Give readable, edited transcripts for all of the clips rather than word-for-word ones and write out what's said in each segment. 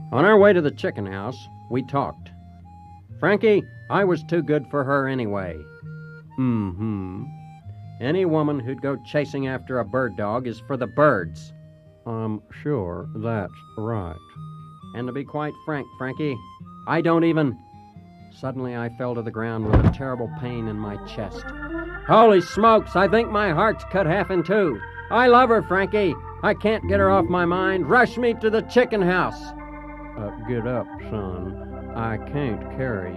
On our way to the chicken house, we talked. Frankie, I was too good for her anyway. Any woman who'd go chasing after a bird dog is for the birds. I'm sure that's right. And to be quite frank, Frankie, I don't even... Suddenly I fell to the ground with a terrible pain in my chest. Holy smokes, I think my heart's cut half in two. I love her, Frankie. I can't get her off my mind. Rush me to the chicken house. Get up, son. I can't carry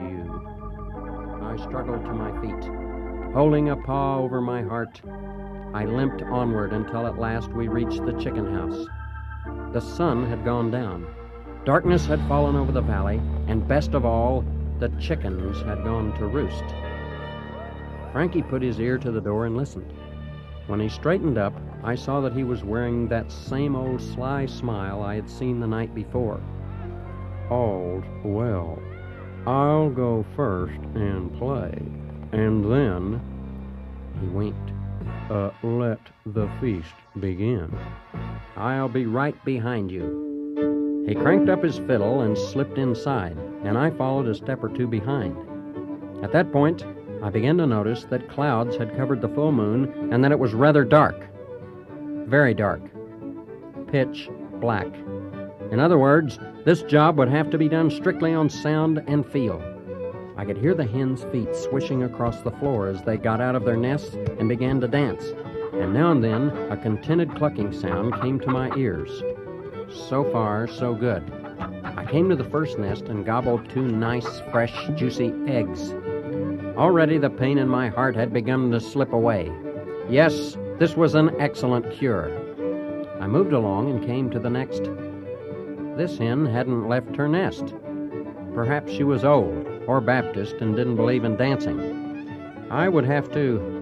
you. I struggled to my feet. Holding a paw over my heart, I limped onward until at last we reached the chicken house. The sun had gone down. Darkness had fallen over the valley, and best of all, the chickens had gone to roost. Frankie put his ear to the door and listened. When he straightened up, I saw that he was wearing that same old sly smile I had seen the night before. All's well. I'll go first and play, and then, he winked, let the feast begin. I'll be right behind you. He cranked up his fiddle and slipped inside, and I followed a step or two behind. At that point, I began to notice that clouds had covered the full moon and that it was rather dark. Very dark. Pitch black. In other words, this job would have to be done strictly on sound and feel. I could hear the hens' feet swishing across the floor as they got out of their nests and began to dance, and now and then a contented clucking sound came to my ears. So far, so good. I came to the first nest and gobbled 2 nice, fresh, juicy eggs. Already the pain in my heart had begun to slip away. Yes, this was an excellent cure. I moved along and came to the next. This hen hadn't left her nest. Perhaps she was old or Baptist and didn't believe in dancing. I would have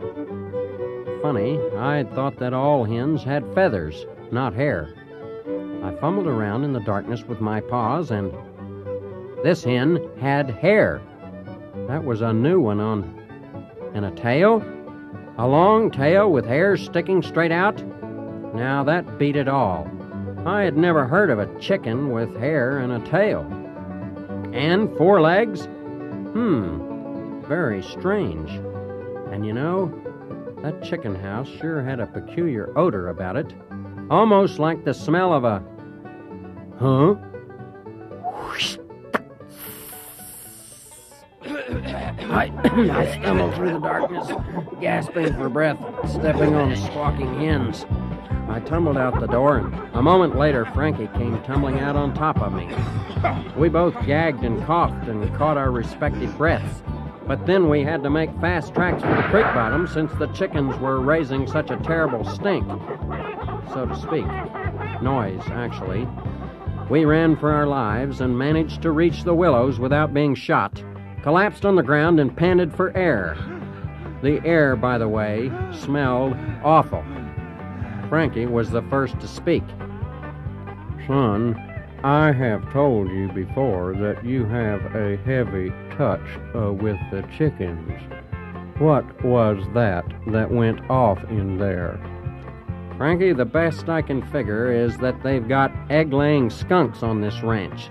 to... Funny, I'd thought that all hens had feathers, not hair. I fumbled around in the darkness with my paws, and this hen had hair. That was a new one on... And a tail? A long tail with hair sticking straight out? Now that beat it all. I had never heard of a chicken with hair and a tail. And 4 legs? Very strange. And you know, that chicken house sure had a peculiar odor about it. Almost like the smell of a... Huh? I stumbled through the darkness, gasping for breath, stepping on squawking hens. I tumbled out the door, and a moment later, Frankie came tumbling out on top of me. We both gagged and coughed and caught our respective breaths. But then we had to make fast tracks for the creek bottom since the chickens were raising such a terrible stink, so to speak. Noise, actually. We ran for our lives and managed to reach the willows without being shot, collapsed on the ground and panted for air. The air, by the way, smelled awful. Frankie was the first to speak. Son, I have told you before that you have a heavy touch with the chickens. What was that went off in there? Frankie, the best I can figure is that they've got egg-laying skunks on this ranch.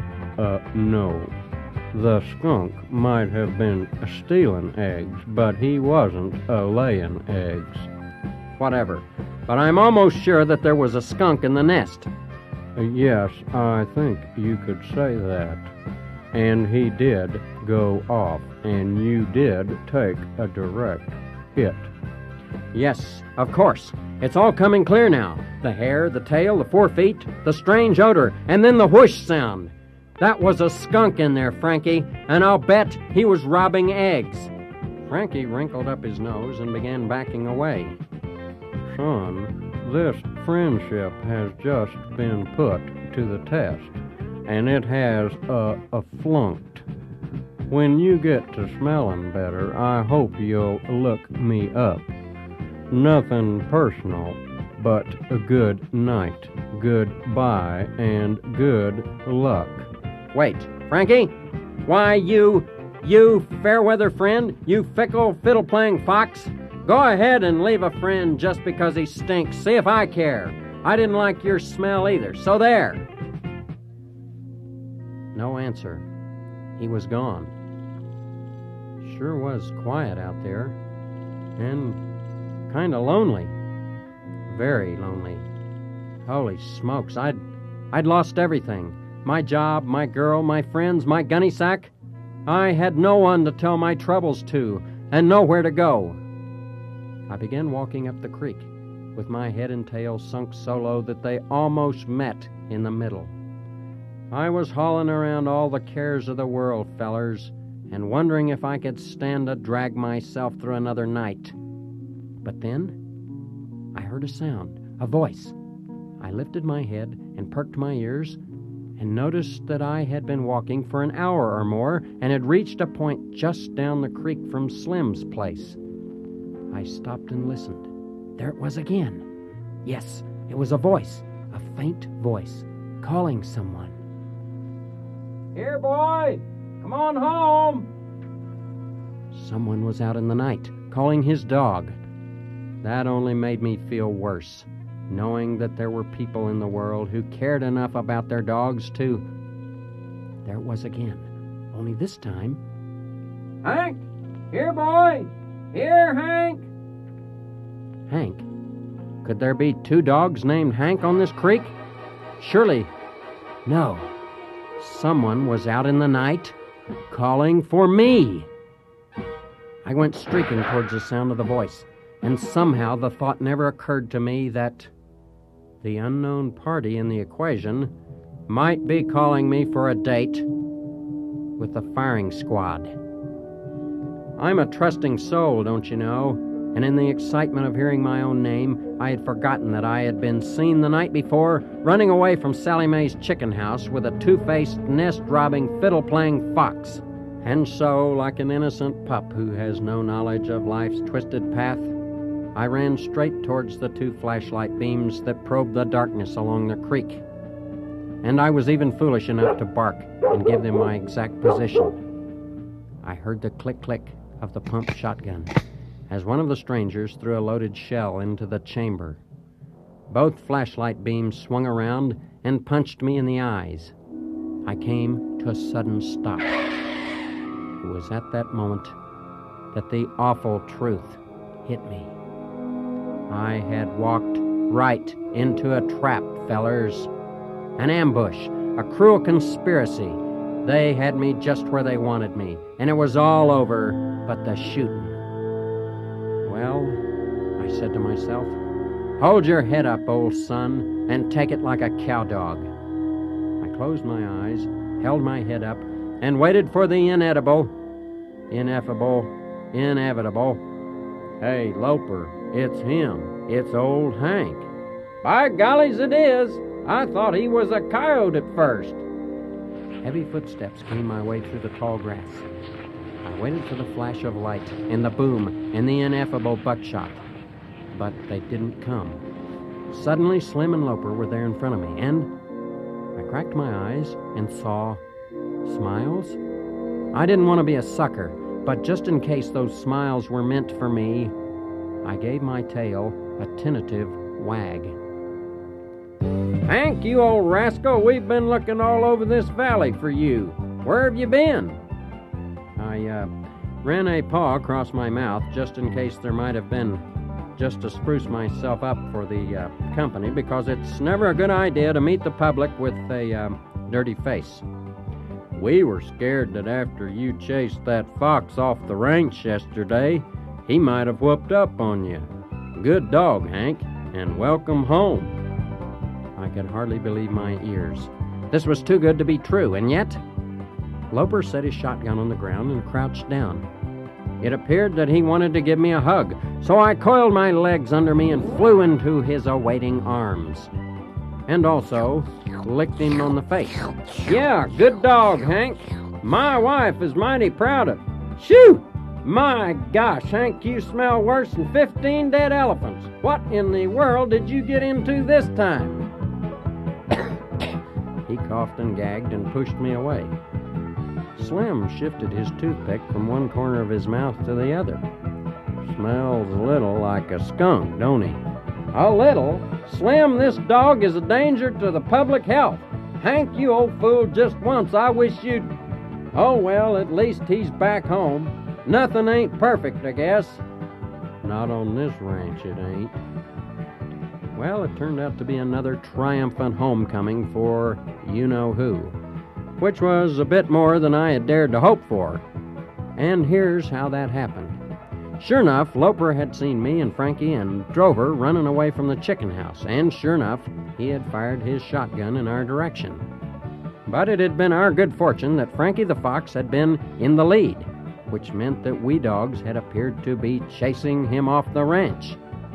No. The skunk might have been stealing eggs, but he wasn't laying eggs. Whatever. But I'm almost sure that there was a skunk in the nest. Yes, I think you could say that. And he did go off, and you did take a direct hit. Yes, of course. It's all coming clear now. The hair, the tail, the 4 feet, the strange odor, and then the whoosh sound. That was a skunk in there, Frankie, and I'll bet he was robbing eggs. Frankie wrinkled up his nose and began backing away. Son, this friendship has just been put to the test, and it has flunked. When you get to smelling better, I hope you'll look me up. Nothing personal, but a good night, goodbye, and good luck. Wait, Frankie? Why, you fair-weather friend, you fickle, fiddle-playing fox. Go ahead and leave a friend just because he stinks. See if I care. I didn't like your smell either, so there. No answer. He was gone. Sure was quiet out there, and kind of lonely. Very lonely. Holy smokes, I'd lost everything. My job, my girl, my friends, my gunny sack. I had no one to tell my troubles to, and nowhere to go. I began walking up the creek, with my head and tail sunk so low that they almost met in the middle. I was hauling around all the cares of the world, fellers, and wondering if I could stand to drag myself through another night. But then I heard a sound, a voice. I lifted my head and perked my ears and noticed that I had been walking for an hour or more and had reached a point just down the creek from Slim's place. I stopped and listened. There it was again. Yes, it was a voice, a faint voice, calling someone. "Here, boy! Come on home!" Someone was out in the night, calling his dog. That only made me feel worse, knowing that there were people in the world who cared enough about their dogs to... There it was again, only this time... "Hank! Here, boy! Here, Hank!" Hank? Could there be two dogs named Hank on this creek? Surely... No. Someone was out in the night, calling for me. I went streaking towards the sound of the voice, and somehow the thought never occurred to me that the unknown party in the equation might be calling me for a date with the firing squad. I'm a trusting soul, don't you know? And in the excitement of hearing my own name, I had forgotten that I had been seen the night before running away from Sally Mae's chicken house with a two-faced, nest-robbing, fiddle-playing fox. And so, like an innocent pup who has no knowledge of life's twisted path, I ran straight towards the two flashlight beams that probed the darkness along the creek. And I was even foolish enough to bark and give them my exact position. I heard the click-click of the pump shotgun as one of the strangers threw a loaded shell into the chamber. Both flashlight beams swung around and punched me in the eyes. I came to a sudden stop. It was at that moment that the awful truth hit me. I had walked right into a trap, fellers. An ambush, a cruel conspiracy. They had me just where they wanted me, and it was all over but the shooting. Well, I said to myself, hold your head up, old son, and take it like a cowdog. I closed my eyes, held my head up, and waited for the inedible, ineffable, inevitable. Hey, Loper, it's him. It's old Hank. By gollies, it is. I thought he was a coyote at first. Heavy footsteps came my way through the tall grass. I waited for the flash of light and the boom and the ineffable buckshot. But they didn't come. Suddenly, Slim and Loper were there in front of me, and I cracked my eyes and saw smiles. I didn't want to be a sucker, but just in case those smiles were meant for me, I gave my tail a tentative wag. Hank, you old rascal, we've been looking all over this valley for you. Where have you been? I ran a paw across my mouth just in case there might have been, just to spruce myself up for the company, because it's never a good idea to meet the public with a dirty face. We were scared that after you chased that fox off the ranch yesterday, he might have whooped up on you. Good dog, Hank, and welcome home. I could hardly believe my ears. This was too good to be true, and yet Loper set his shotgun on the ground and crouched down. It appeared that he wanted to give me a hug, so I coiled my legs under me and flew into his awaiting arms. And also licked him on the face. Yeah, good dog, Hank. My wife is mighty proud of you. Shoo! My gosh, Hank, you smell worse than 15 dead elephants. What in the world did you get into this time? He coughed and gagged and pushed me away. Slim shifted his toothpick from one corner of his mouth to the other. Smells a little like a skunk, don't he? A little? Slim, this dog is a danger to the public health. Hank, you old fool, just once I wish you'd... Oh, well, at least he's back home. Nothing ain't perfect, I guess. Not on this ranch, it ain't. Well, it turned out to be another triumphant homecoming for you-know-who, which was a bit more than I had dared to hope for. And here's how that happened. Sure enough, Loper had seen me and Frankie and Drover running away from the chicken house, and sure enough, he had fired his shotgun in our direction. But it had been our good fortune that Frankie the Fox had been in the lead, which meant that we dogs had appeared to be chasing him off the ranch,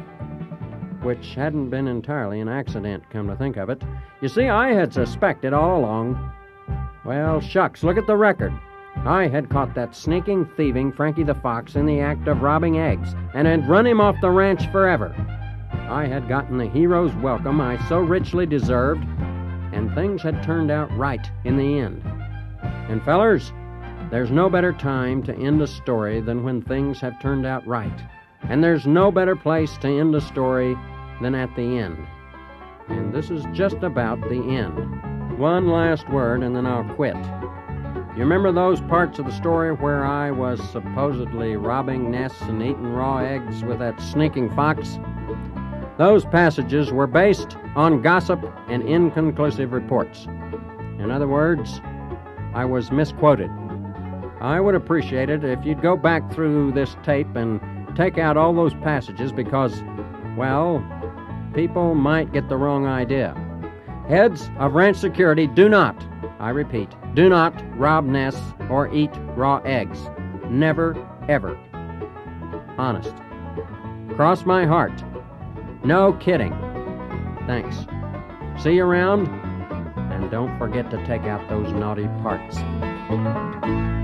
which hadn't been entirely an accident, come to think of it. You see, I had suspected all along. Well, shucks, look at the record. I had caught that sneaking, thieving Frankie the Fox in the act of robbing eggs, and had run him off the ranch forever. I had gotten the hero's welcome I so richly deserved, and things had turned out right in the end. And fellers, there's no better time to end a story than when things have turned out right. And there's no better place to end a story than at the end. And this is just about the end. One last word, and then I'll quit. You remember those parts of the story where I was supposedly robbing nests and eating raw eggs with that sneaking fox? Those passages were based on gossip and inconclusive reports. In other words, I was misquoted. I would appreciate it if you'd go back through this tape and take out all those passages because, well, people might get the wrong idea. Heads of ranch security do not, I repeat, do not rob nests or eat raw eggs. Never, ever. Honest. Cross my heart. No kidding. Thanks. See you around, and don't forget to take out those naughty parts.